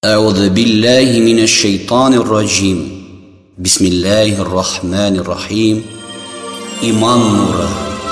أعوذ بالله من الشيطان الرجيم بسم الله الرحمن الرحيم İman nuru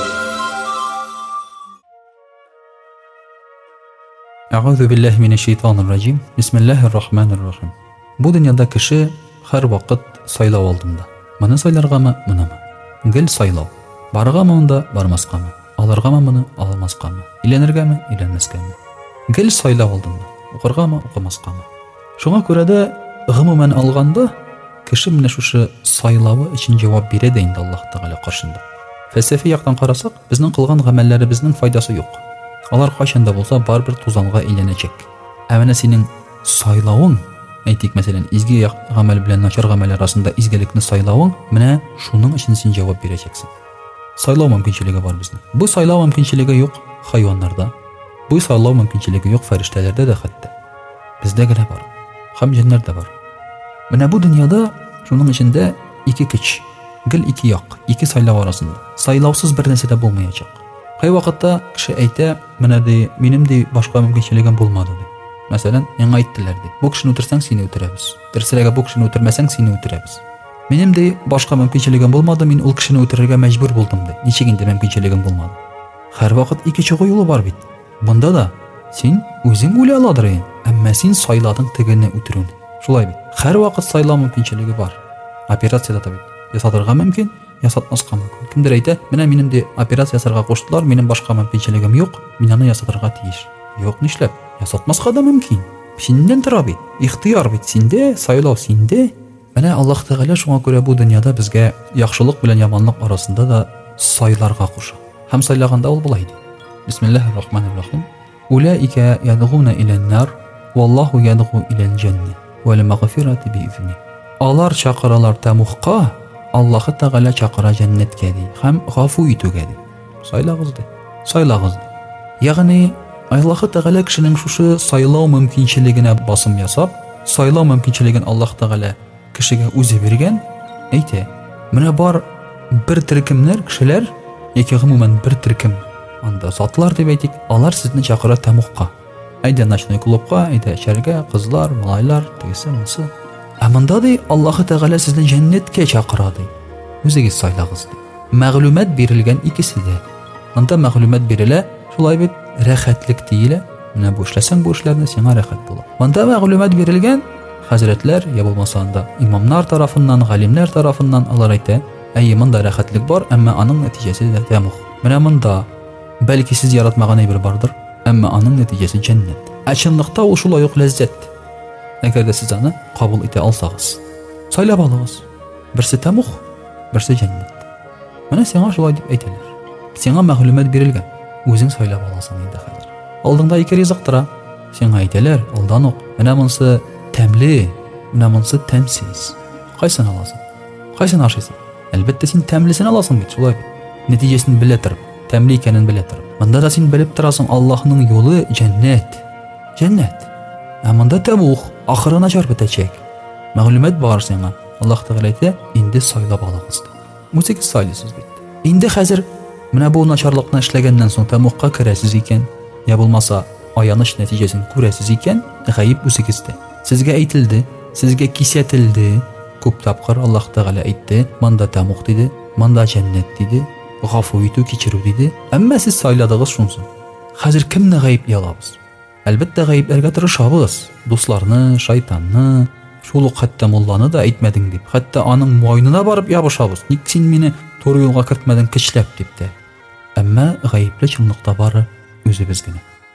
Əûzü billahi mineşşeytanirracim. Bismillahirrahmanirrahim. Bu dünyada kişi her vakit saylav aldığında. Mını saylargama, mını mı? Gil saylav. Bargama onda, barmaskama. Alırgama mını, almaskama. İlenirgama, ilenmeskama. Gil saylav aldığında. Okurgama, okumaskama. Şuna göre de gımımen alganda kişi mine şu saylavı için cevap bire deyindi Allah Teala karşında. Felsefi yaktan karasak, bizning kılgan gamelleri bizning faydası yok. Alar kaçında bolsa bar bir tuzanğa ilenecek. Əvvələ senin saylavın, aytik məsələn, izgi gamel bilen naçar gamel arasında izgelikni saylavın, mine şunun için sen cevap vereceksin. Saylav mümkünçiligi var bizning. Bu saylav mümkünçiligi yok hayvanlarda. Bu saylav mümkünçiligi yok feriştelerde de hatta. Bizde gene var. Hem cennet var. Mine bu dünyada şunun içinde iki kıç, gil iki yak, iki saylav arasında. Saylavsız bir nesile bulmayacak. Hay vakitte kişi ayta, benim de başka mümkünçiligim bulmadı. Mesela yana ayttılar de. Bu kişini ötürsen seni ötürəbiz. Derslere bu kişini ötürmesen seni ötürəbiz. Benim de başka mümkünçiligim bulmadı, men ol kişini ötürerge mecbur buldum de. Niçeginde mümkünçiligim bulmadı. Her vakit iki çıkı yolu var bit. Bunda da sen özün öyle aladırın. Ama sen sayladın tigini ötürün. Şulay bit. Her vakit sayla mümkünçiligi var. Operasyada tabi. Yasatırga mümkün. Yasatmaska mümkün. Kimdir ayta, benim de operasiya yasarga koştular, benim başka mümkünçiligim yok, men onu yasatırga tiyiş. Yok nişlep, yasatmaska da mümkün. Senden tura bit, ihtiyar bit sende, saylav sende. Mana Allah Teala şuna göre bu dünyada bizge yaxşılık bilen yamanlık arasında da saylarga koşa. Hem saylaganda ol bulaydı. Bismillahirrahmanirrahim. Ulaika yadğuna ilen-nar, vallahu yadğu ilel-cennet vel-mağfirati bi-izni. Alar çaqıralar tamuqqa, Allah Teala çaqıra cennetke di, hem gafu ituge di. Saylağızdı. Saylağızdı. Yani Allah Teala kişinin şu saylav mümkünçiligine basım yasap, saylav mümkünçiligin Allah Teala kişiye özü bergen, ayte, mine bar bir tirkimler kişiler, yeki gumumen bir tirkim anda zatlar deb aytik, alar sizni çaqıra tamuqqa. Ayda naşnoy klubqa, ayda şerge, kızlar, malaylar, tegisi, mısı. Amanda de Allah Teala sizni cennetke çaqıradı. Özüge saylağızdı. Məglumat berilgen ikisi de. Anda məglumat berile, şulay bit rahatlik deyile. Mine bu işlesen bu işlerine sana rahat bula. Anda məglumat berilgen, hazretler ya bulmasanda imamlar tarafından, galimler tarafından alar ayta, mında rahatlik var, ama anın neticesi de temuq. Mine mında belki siz yaratmağına bir bardır, ama anın neticesi cennet. Açınlıqta o şulay yok lezzet. Eğer de siz onu kabul ete alsağız, saylab alığız. Birisi temuq, birisi cennet. Mana sana şulay dip ayteler. Sana məglumat berilgen, özün saylab alasın indi hazır. Aldığında iki rizıqtıra, sana ayteler, aldan oq. Mana bunsı təmli, mana bunsı təmsiz. Qaysan alasın? Qaysan aşıysan? Elbette sen təmlisini alasın bit, şulay bit. Neticesini bile turib, təmli ikenin bile turib. Bunda da sen bilip turasın Allah'ın yolu cennet. Cennet. Amanda temuq, ahırına çarp etecek. Məglumat var sana. Allah Teala aytdı, indi saylab alığızdı. Musiqi saylısız bitti. İndi hazır, mine bu naçarlıqla işlegenden son temuqqa kirəsiz iken, ya bulmasa ayanış neticesini kurəsiz iken, gayib musiqisdi. Sizge aytildi, sizge kisetildi. Köp tapqır Allah Teala aytdı, manda temuq dedi, manda cennet dedi, gafu itu keçiru dedi. Amma siz sayladığız şunsun. Hazır kimni gayib yalabız? Elbette gayiblerge tırışabız. Dostlarını, şeytanını, şuluq hatta mullanı da aytmedin dip. Hatta anın moynuna barıp yapışabız. Niksin meni toru yolga kirtmedin kıçlap dip de. Amma gayibli çınlıqta barı özü bizgine.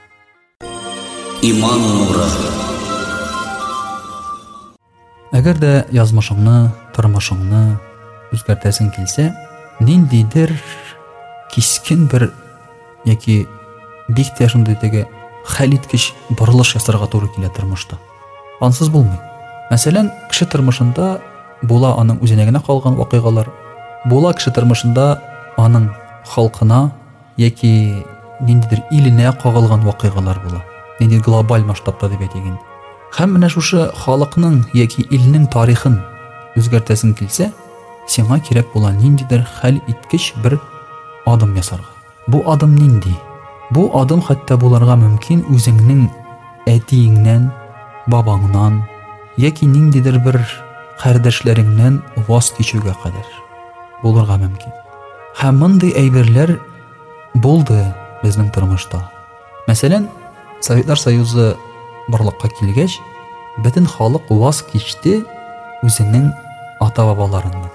İman nuru. Eğer de yazmışını, tırmışını özgertesin kilse, nindidir kiskin bir yeki bik teşindideki xəlitkиш bırılış yasırğa doğru kiletirmişdi. Ansız bulmayın. Məsələn, kişi tırmışında bola anın üzənəginə qalğan vaqiqalar, bola kişi tırmışında anın xalqına, yeki nindidir ilinə qağılğan vaqiqalar bola. Nindidir global masштабта deb aytganda. Hem mine şuşu xalqının yeki ilinin tarixin özgertesin kilse, sana kerek bolan nindidir xəl itkiş bir adım yasarğa. Bu adım nindi? Bu adım hatta bularga mümkün özüngnin etiğinden, бабаңнан яки ниндидер бер кардәшләреңнән ваз кичүгә кадәр булырга мөмкин. Һәм мондый әйберләр булды безнең тормышта. Мәсәлән, Советлар Союзы барлыкка килгәч, бөтен халык ваз кичте үзенең ата-бабаларыннан.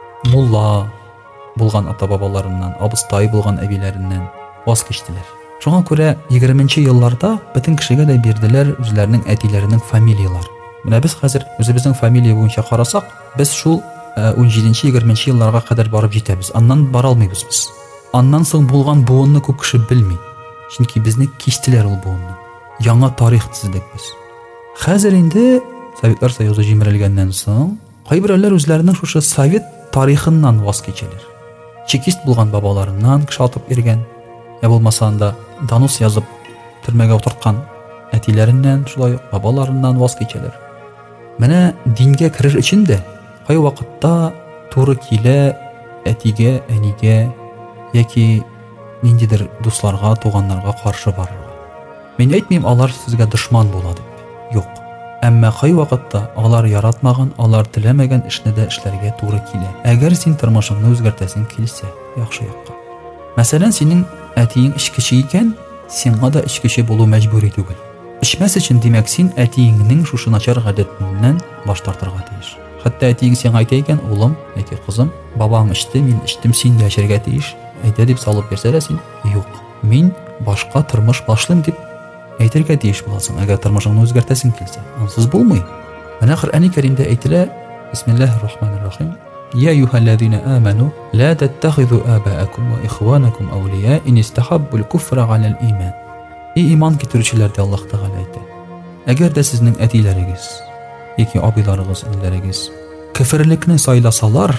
Мулла булган ата-бабаларыннан, абыстай булган әбиләреннән ваз кичтеләр. Шуңа күрә 20нче елларда бөтен кешегә дә бирделәр үзләренең әтиләренең фамилияларын. Менә без хәзер үзебезнең фамилия буенча карасак, без шул 17нче 20нче елларга кадәр барып җитәбез. Аннан бара алмыйбыз без. Аннан соң булган буынны күп кеше белми. Чөнки безне кистеләр ул буынны. Яңа тарих төзедек без. Хәзер инде Советлар Союзы җимерелгәннән соң кайберләр үзләренең шушы совет тарихыннан ваз кичәләр. Чекист булган бабаларыннан кеше атып йөргән, я булмаса анда донос язып төрмәгә утырткан әтиләреннән, шулай бабаларыннан ваз кичәләр. Менә дингә керер өчен дә кай вакытта туры килә әтигә, әнигә яки ниндидер дусларга, туганнарга каршы барырга. Мин әйтмим, алар сезгә дошман була дип. Юк. Әмма кай вакытта алар яратмаган, алар теләмәгән эшне дә эшләргә туры килә. Әгәр син тормышыңны үзгәртәсең килсә, яхшы якка. Мәсәлән, синең әтиең эчкече икән, сиңа да эчкече булу мәҗбүри түгел. Эчмәс өчен димәк син әтиеңнең шушы начар гадәтеннән баш тартырга тиеш. Хәтта әтиең сиңа әйтә икән, улым, яки кызым, бабаң эчте, мин эчтем, син дә эчәргә тиеш. Әйтә дип салып берсә син, юк, мин башка тормыш башлыйм дип әйтергә тиеш буласың. Әгәр тормышыңны үзгәртәсең килсә, ансыз булмый. Менә Коръәни Кәримдә әйтелә: Бисмиллаһир-рахманир-рахим. يا أيها الذين آمنوا لا تتخذوا آباءكم وإخوانكم أولياء إن استحبوا الكفر على الإيمان. İman getirүчеләрдә Аллаһ Тәгалә әйтә. Әгәр дә сезнең әтиләрегез яки абыйларыгыз, инләрегез кафирлекне сайласалар,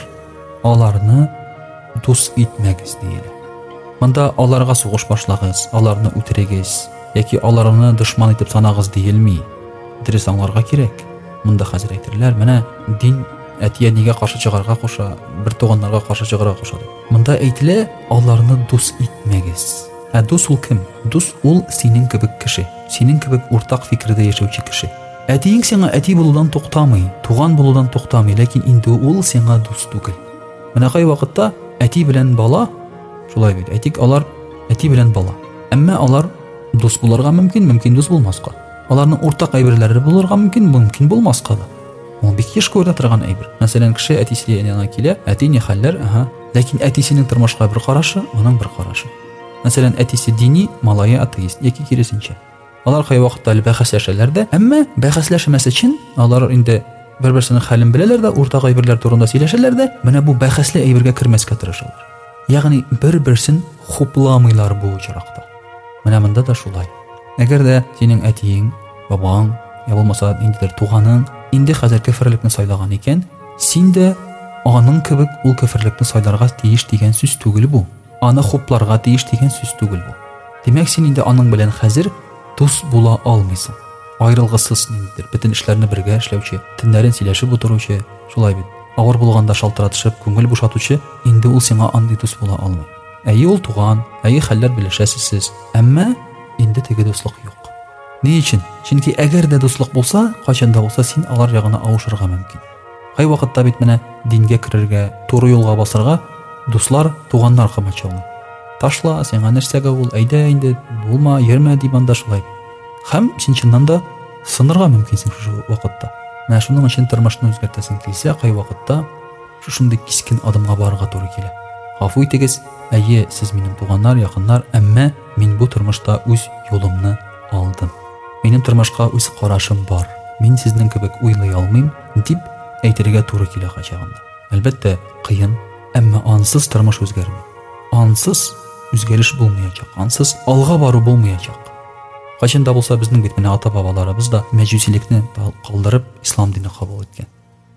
аларны дус итмәгез диелә. Монда аларга сугыш башлагыз, аларны үтерегез яки аларны дошман итеп санагыз диелми. Дөрес аңларга кирәк. Монда хәзер әйтерләр, менә дин әти-әнигә каршы чыгарга куша, бер туганнарга каршы чыгарга куша. Монда әйтелә, аларны дус итмәгез. Дус ул кем? Дус ул синең кебек кеше, синең кебек уртак фикердә яшәүче кеше. Әтиең сиңа әти булудан туктамый, туган булудан туктамый, ләкин инде ул сиңа дус түгел. Менә кай вакытта әти белән бала, шулай бит, әйтик, алар әти белән бала. Әмма алар дус булырга мөмкин дус булмаска. Аларның уртак әйберләре булырга мөмкин булмаска да. Ул бик еш күрә торган әйбер. Мәсәлән, кеше әтисе янына килә, әти ни хәлләр, ләкин әтисенең тормышка бер карашы, аның бер карашы. Мәсәлән, әтисе дини, малае атеист, яки киресенчә. Алар кай вакытта бәхәсләшәләр дә, әмма бәхәсләшмәс өчен алар инде бер-берсенең хәлен беләләр дә, уртак әйберләр турында сөйләшәләр дә, менә бу бәхәсле әйбергә кермәскә тырышалар. Ягъни бер-берсен хупламыйлар бу очракта. Менә монда да шулай. Әгәр дә синең әтиең, бабаң, я булмаса индидер туганың инде хәзер кафирлекне сайлаган икән, син дә аның кебек ул кафирлекне сайларга тиеш дигән сүз түгел бу. Аны хупларга тиеш дигән сүз түгел бу. Димәк, син инде аның белән хәзер дус була алмыйсың. Аерылгысыз ниндидер, бөтен эшләрне бергә эшләүче, төннәрен сөйләшеп утыручы, шулай бит. Авыр булганда шалтыратышып, күңел бушатучы, инде ул сиңа андый дус була алмый. Әйе, ул туган, әйе, хәлләр белешәсез, әмма инде теге дуслык юк. Ни өчен? Чөнки әгәр дә дуслык булса, кайчанда булса син алар ягына авышырга мөмкин. Кай вакытта бит менә дингә керергә, туры юлга басырга дуслар, туганнар кымачалый. Ташла, сиңа нәрсәгә ул, әйдә инде, булма, йөрмә дип анда шулай. Һәм син чыннан да сынырга мөмкинсең шушы вакытта. Менә шуның өчен тормышны үзгәртәсең килсә, кай вакытта шушындый кискен адымга барырга туры килә. Гафу итегез, әйе, сез минем туганнар, якыннар, әмма мин бу тормышта үз юлымны алдым. Минем тормышка үз карашым бар. Мин сезнең кебек уйлый алмыйм дип әйтергә туры килә качагында. Әлбәттә, кыен, әмма ансыз тормыш үзгәрми. Ансыз үзгәреш булмаячак, ансыз алга бару булмаячак. Кайчанда булса безнең бит менә ата-бабаларыбыз да мәҗүсилекне калдырып ислам динен кабул иткән.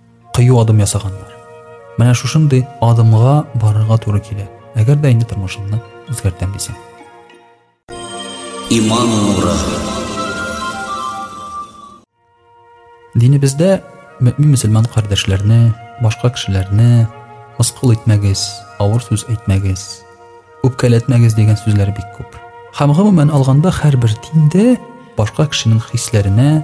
Кыю адым ясаганнар. Менә шушындый адымга барырга туры килә. Әгәр дә инде тормышымны үзгәртәм дисәң. Иман нуры. Динебездә мөэмин мөселман кардәшләрне, башка кешеләрне мыскыл итмәгез, авыр сүз әйтмәгез, үпкәләтмәгез дигән сүзләр бик күп. Һәм гомумән алганда һәрбер диндә башка кешенең хисләренә,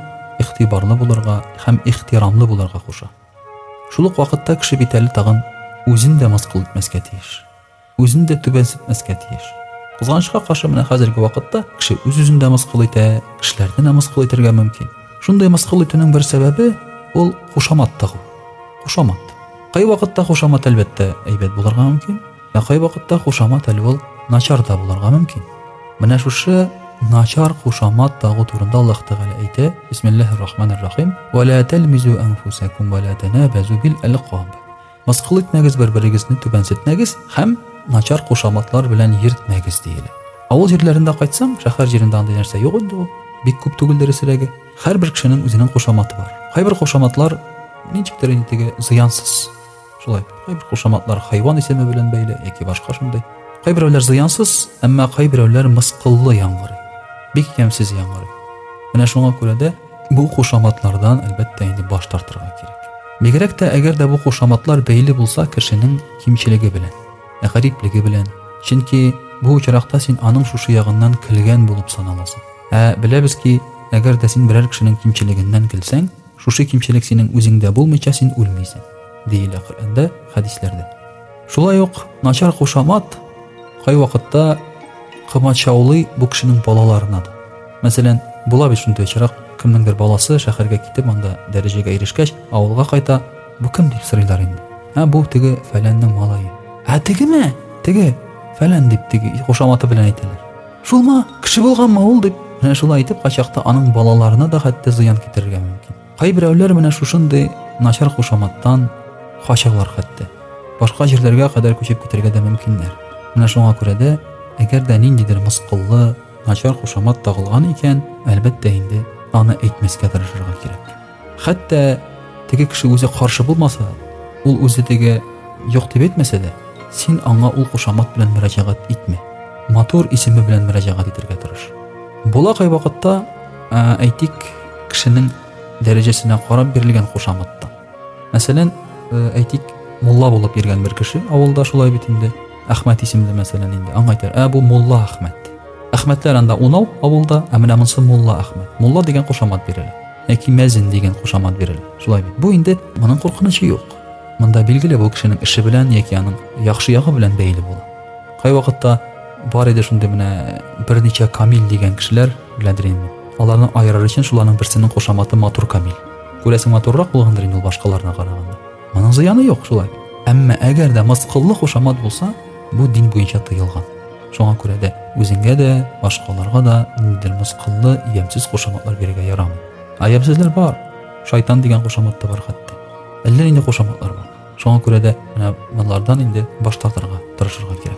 игътибарлы булырга һәм ихтирамлы булырга куша. Шул ук вакытта кеше бит әле тагын үзен дә мыскыл итмәскә тиеш. Үзен дә түбәнсетмәскә тиеш. Кызганычка каршы менә хәзерге вакытта кеше үз-үзен дә мыскыл итә, кешеләрне дә мыскыл итәргә мөмкин. Шундай мыскыл итүнең бер сәбәбе ул кушамат тагу. Кушамат. Кай вакытта кушамат әлбәттә әйбәт булырга мөмкин, кай вакытта кушамат әле ул начар да булырга мөмкин. Менә шушы начар кушамат тагу турында Аллаһ Тәгалә әйтә: Бисмиллаһир-рахманир-рахим. Ва ла талмизу анфусакум ва ла танабазу бил алqab. Мыскыл итмәгез бер-берегезне түбәнсетмәгез һәм начар кушаматлар белән йөртмәгез диелә. Авыл җирләрендә кайтсам, шәһәр җирендә андый нәрсә юк инде ул. Бик күп түгел дөресрәге. Һәрбер кешенең үзенең кушаматы бар. Кайбер кушаматлар ничектер инде зыянсыз. Шулай. Кайбер кушаматлар хайван исеме белән бәйле яки башка шундай. Кайберәүләр зыянсыз, әмма кайберәүләр мыскыллы яңгырый. Бик ямьсез яңгырый. Менә шуңа күрә дә бу кушаматлардан әлбәттә инде баш тартырга кирәк. Бигрәк тә әгәр дә бу кушаматлар бәйле булса кешенең кимчелеге белән, гариплеге белән, чөнки бу очракта син аның шушы ягыннан көлгән булып саналасың. Беләбез ки, әгәр дә син берәр кешенең кимчелегеннән көлсәң, шушы кимчелек синең үзеңдә булмыйча син үлмисең, диелә Коръәндә, хәдисләрдә. Шулай ук начар кушамат кай вакытта кымачаулый бу кешенең балаларына да. Мәсәлән, була бит шундый очрак, кемнеңдер баласы шәһәргә китеп, анда дәрәҗәгә ирешкәч, авылга кайта, бу кем дип сорыйлар инде. Бу теге фәләннең малае. Тегеме? Теге фәлән дип теге кушаматы белән әйтәләр. Шулма, кеше булганмы ул дип, менә шулай әйтеп, качакта аның балаларына да хәтта зыян китерергә мөмкин. Кайберәүләр менә шушындый начар кушаматтан качалар хәтта. Башка җирләргә кадәр күчеп китәргә дә мөмкиннәр. Менә шуңа күрә дә, әгәр дә ниндидер мыскыллы, начар кушамат тагылган икән, әлбәттә инде аны әйтмәскә тырышырга кирәк. Хәтта теге кеше үзе каршы булмаса, ул үзе теге юк дип әйтмәсә дә, син аңа ул кушамат белән мөрәҗәгать итмә. Матур исеме белән мөрәҗәгать итәргә тырыш. Була кай вакытта, әйтик, кешенең дәрәҗәсенә карап бирелгән кушаматтан. Мәсәлән, әйтик, мулла булып йөргән бер кеше, авылда шулай бит инде, Әхмәт исемле мәсәлән инде, аңа әйтер, бу мулла Әхмәт. Әхмәтләр анда унау авылда, менә монысы мулла Әхмәт. Мулла дигән кушамат бирелә. Яки мәзин дигән кушамат бирелә. Шулай бит. Бу инде моның куркынычы юк. Монда билгеле бу кешенең эше белән яки аның яхшы ягы белән бәйле була. Кай вакытта бар иде шундый менә берничә камил дигән кешеләр беләдер инде. Аларны айырыр өчен шуларның берсенең кушаматы матур камил. Күрәсең матуррак булгандыр инде ул башкаларына караганда. Моның зыяны юк шулай. Әмма әгәр дә мыскыллы кушамат булса, бу дин буенча тыелган. Шуңа күрә дә үзеңгә дә, башкаларга да ниндидер мыскыллы, ямьсез кушаматлар бирергә ярамый. Ямьсезләр бар. Шайтан дигән кушамат та бар хәтта. Әллә инде кушаматлар бар. Шуңа күрә дә менә монлардан инде баш тартырга тырышырга кирәк.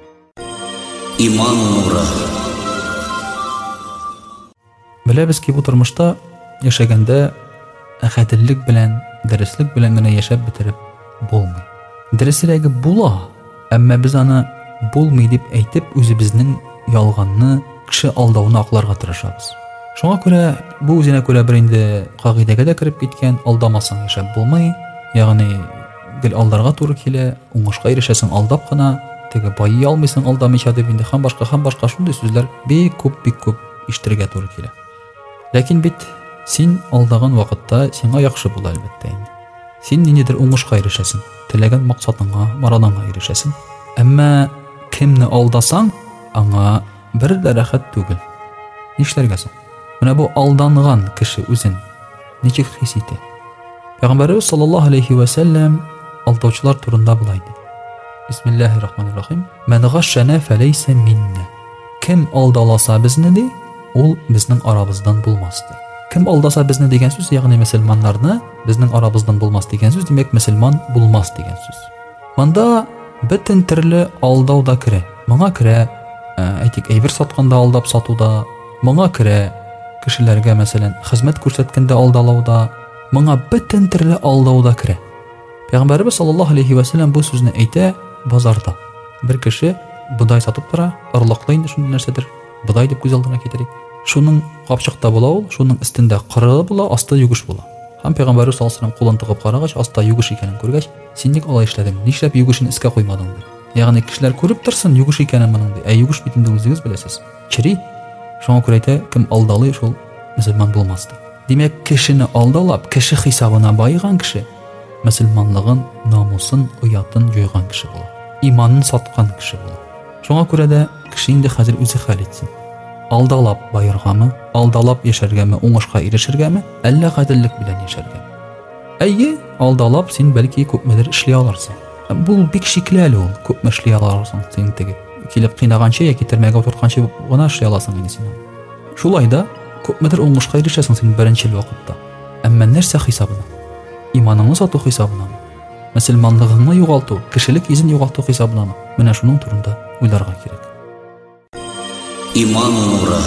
Иман нуры. Беләбез ки, бу тормышта яшәгәндә әхәтиллек белән, дәреслек белән генә яшәп бетереп булмый. Дәреслеге була, әмма без аны булмый дип әйтеп, үзебезнең ялганны, кеше алдауны акларга тырышабыз. Шуңа күрә бу үзенә күрә бер инде кагыйдәгә дә кирип киткән, алдамасаң яшәп булмый. Ягъни гел алдарга туры килә, уңышка ирешәсең алдап кына, теге байый алмыйсың алдамыйча дип инде һәм башка шундый сүзләр бик күп ишетергә туры килә. Ләкин бит син алдаган вакытта сиңа яхшы була әлбәттә инде. Син ниндидер уңышка ирешәсең, теләгән максатыңа, мараныңа ирешәсең. Әмма кемне алдасаң, аңа бер дә рәхәт түгел. Нишләргә соң? Менә бу алданган кеше үзен ничек хис итә? Пәйгамбәрбез саллаллаһу алейхи ва саллям алдаучылар турында булай ди. Бисмиллаһир-рахманир-рахим. Мән гашшана фалейса минна. Кем алдаласа безне ди, ул безнең арабыздан булмас ди. Кем алдаса безне дигән сүз, ягъни мөселманнарны безнең арабыздан булмас дигән сүз, димәк мөселман булмас дигән сүз. Монда бөтен төрле алдау да керә. Моңа керә, әйтик, әйбер сатканда алдап сатуда, моңа керә, кешеләргә мәсәлән хезмәт күрсәткәндә алдалауда, моңа бөтен төрле алдау да керә. Пәйгамбәрбез саллаллаһу алейхи ва саллям бу сүзне әйтә базарда. Бер кеше бодай сатып тора, ырлыклы инде шундый нәрсәдер. Бодай дип күз алдына китерик. Шуның капчыкта була ул, шуның өстендә кыры була, асты югыш була. Һәм Пәйгамбәр саллаллаһу алейхи ва саллям кулын тыгып карагач, аста югыш икәнен күргәч, син ник алай эшләдең? Нишләп югышын искә куймадың ди. Ягъни кешеләр күреп торсын югыш икәнен моның ди. Югыш бит инде үзегез беләсез. Чири. Шуңа күрә әйтә, кем алдалый, шул мөселман булмас ди. Димәк, кешене алдалап, кеше хисабына байыган кеше мөселманлыгын, намусын, уятын җойган кеше була. Иманын саткан кеше була. Шуңа күрә дә кеше инде хәзер үзе хәл итсен. Алдалап байыргамы, алдалап яшәргәме, уңышка ирешергәме, әллә гаделлек белән яшәргәме? Әйе, алдалап син бәлки күпмедер эшли алырсың. Бу бик шикле әле ул, күпме эшли алырсың син теге. Килеп кыйнаганчы яки төрмәгә утыртканчы гына эшли аласың инде син. Шулай да күпмедер уңышка ирешәсең син беренчел вакытта. Әмма нәрсә хисабына? Иманыңны сату хисабынамы? Мөселманлыгыңны югалту, кешелек йөзен югалту хисабынамы? Менә шуның турында уйларга кирәк. Иман нуры.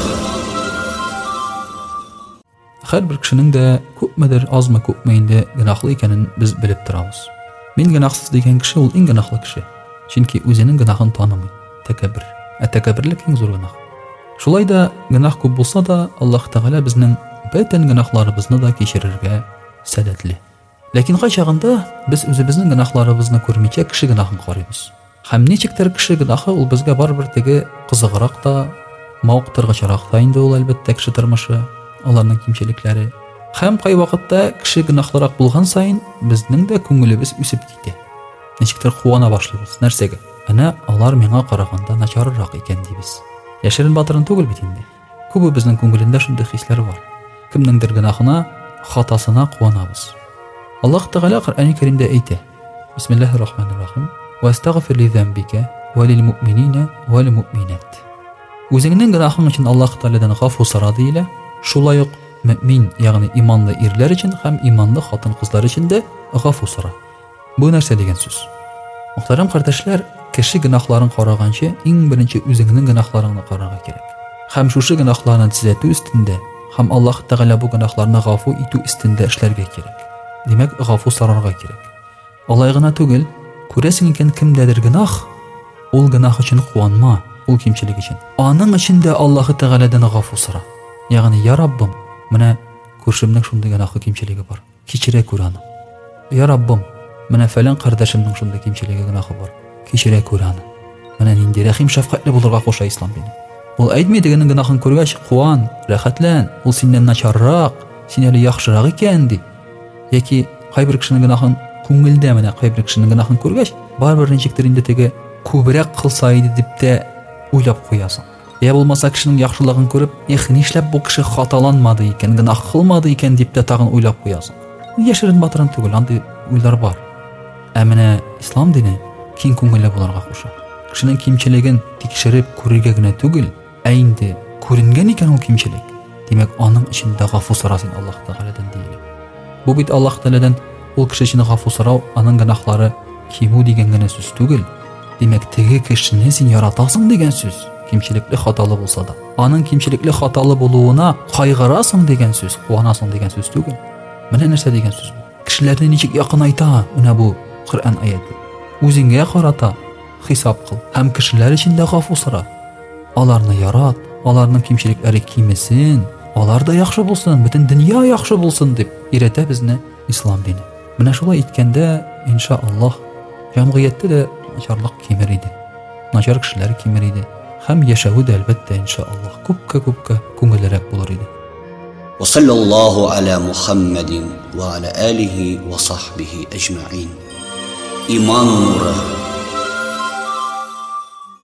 Һәрбер кешенең дә күпмедер азмы күпме инде гынахлы икәнен без белеп торабыз. Мин гынахсыз дигән кеше ул иң гынахлы кеше. Чөнки үзенең гынахын танымый. Тәкәббер. Тәкәбберлек иң зур гынах. Шулай да гынах күп булса да, Аллаһ Тәгалә безнең бөтен гынахларыбызны да кечерергә сәләтле. Ләкин кайчагында без үзебезнең гынахларыбызны күрмичә кеше гынахын карыйбыз. Һәм ничектер кеше гынахы ул безгә барбер теге кызыграк та, мавыктыргычарак та инде ул әлбәттә кеше тормышы, аларның кимчелекләре. Һәм кай вакытта кеше гынахлырак булган сайын безнең дә күңелебез үсеп китә. Ничектер куана башлыйбыз. Нәрсәгә? Әнә алар миңа караганда начаррак икән дибез. Яшерен батырын түгел бит инде. Күбе безнең күңелендә шундый хисләр бар. Кемнеңдер гынахына, хатасына куанабыз. Аллаһ Тәгалә Коръән Кәримдә әйтә: Бисмиллаһир-рахманир-рахим. Вастагфир ли-занбика ва лил-муъминина ва лил-муъминат. Үзеңнең гынахың өчен Аллаһ Тәгаләдән гафу сора диелә. Шулай ук мөмин, ягъни иманлы ирләр өчен һәм иманлы хатын-кызлар өчен дә гафу сора. Бу нәрсә дигән сүз? Мөхтәрәм кардәшләр, кеше гынахларын караганчы, иң беренче үзеңнең гынахларыңны карарга кирәк. Һәм шушы гынахларны төзәтү өстендә, һәм Аллаһ Тәгалә бу гынахларны гафу итү өстендә эшләргә кирәк. Димәк, гафу сорарга кирәк. Алай гына түгел, күрәсең икән кемдәдер гынах, ул гынах өчен куанма, ул кимчелек өчен. Аның өчен дә Аллаһ Тәгаләдән гафу сора. Ягъни, я Раббым, менә күршемнең шундый гынахы кимчелеге бар. Кичерә күр аны. Я Раббым, менә фәлән кардәшемнең шундый кимчелеге гынахы бар. Кичерә күр аны. Менә нинди рәхим шәфкатьле булырга куша ислам дине. Ул әйтми дигәнең гынахын күргәч, куан, рәхәтлән, ул синнән начаррак, син әле яхшырак икән ди. Яки кайбер кешенең гынахын күңелдә менә кайбер кешенең гынахын күргәч, барбер ничектер инде теге күбрәк кылса иде дип тә уйлап куясың. Я булмаса кешенең яхшылыгын күреп, нишләп бу кеше хаталанмады икән, гынах кылмады икән дип тә тагын уйлап куясың. Яшерен батырын түгел, андый уйлар бар. Ә менә ислам дине киң күңелле буларга куша. Кешенең кимчелеген тикшереп күрергә генә түгел, ә инде күренгән икән ул кимчелек. Димәк, аның өчен дә гафу сорасын Аллаһ Тәгаләдән диелә. Бу бит Аллаһ Тәгаләдән ул кеше өчен гафу сорау, аның гынахлары кимү дигән генә сүз түгел. Димәк, теге кешене син яратасың дигән сүз. Кимчелекле хаталы булса да, аның кимчелекле хаталы булуына кайгырасың дигән сүз, куанасың дигән сүз түгел. Менә нәрсә дигән сүз бу? Кешеләрне ничек якынайта, менә бу Коръән аяты. Үзеңгә карата хисап кыл һәм кешеләр өчен дә гафу сора. Аларны ярат, аларның кимчелекләре кимесен, алар да яхшы булсын, бөтен дөнья яхшы булсын дип өйрәтә безне ислам дине. Менә шулай иткәндә, иншааллаһ, җәмгыятьтә дә начарлык кимер иде. Начар кешеләр кимер иде. Һәм яшәү дә әлбәттә иншааллаһ күпкә күңеллерәк булыр иде. Ва саллаллаху аля Мухаммадин ва аля алихи ва сахбихи аҗмаин. Иман нуры.